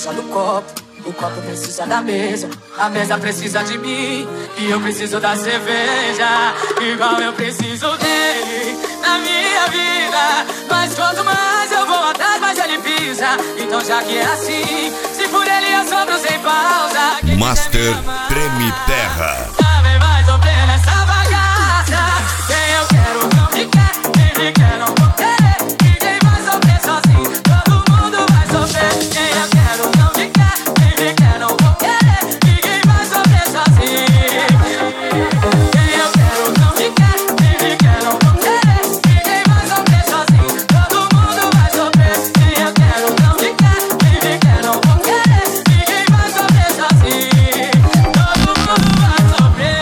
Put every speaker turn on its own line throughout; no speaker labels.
precisa do copo, o copo precisa da mesa, a mesa precisa de mim, e eu preciso da cerveja, igual eu preciso dele na minha vida. Mas quanto mais eu vou atrás, mais ele pisa. Então já que é assim, se por ele eu sopro sem pausa.
Master Treme Terra.
Também vai sofrer nessa bagaça. Quem eu quero não me quer, quem me quer não vou querer. Ninguém vai sofrer sozinho, todo mundo vai sofrer. Quem eu quero não me quer, quem me quer não vou querer. Ninguém vai sofrer sozinho. Quem eu quero não me quer, quem me quer não vou querer. Ninguém vai sofrer sozinho, todo mundo vai sofrer. Quem eu quero não me quer, quem me quer não vou querer. Ninguém vai sofrer sozinho, todo mundo vai sofrer.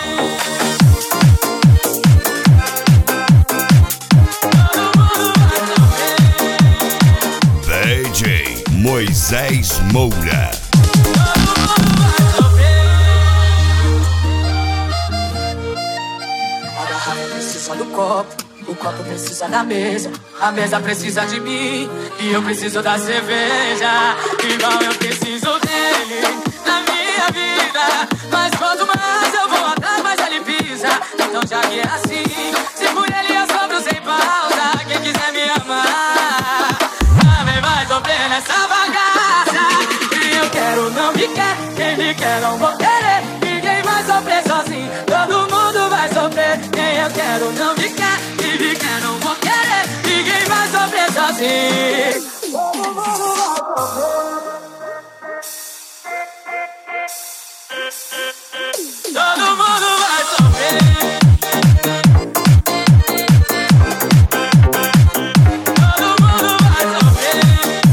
DJ Moisés Moura.
A garrafa precisa do copo, o copo precisa da mesa, a mesa precisa de mim, e eu preciso da cerveja, igual eu preciso dele na minha vida. Mas quanto mais eu vou atrás, mais ele pisa. Então já que é assim, se por ele eu sopro sem pausa. Quem quiser me amar também vai sofrer nessa bagaça. Quem eu quero não me quer, quem me quer não vou querer. Ninguém vai sofrer sozinho, todo mundo vai sofrer. Quem eu quero não me quer, quem me quer não vou querer. Ninguém vai sofrer sozinho, todo mundo vai sofrer. Todo mundo vai sofrer. Todo mundo vai sofrer.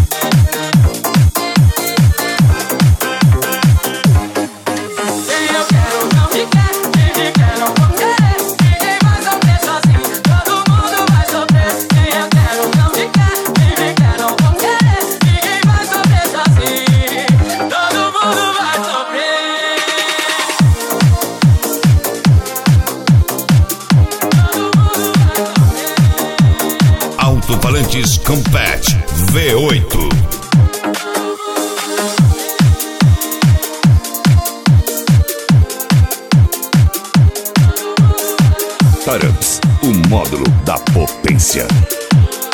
Quem eu quero não me quer, quem me quer não vou querer. Ninguém vai sofrer sozinho, todo mundo vai sofrer. Quem eu quero não me quer, quem me quer não vou querer. Ninguém vai sofrer sozinho, todo mundo vai sofrer.
Alto-falantes Compact V8. Turrups, o módulo da potência.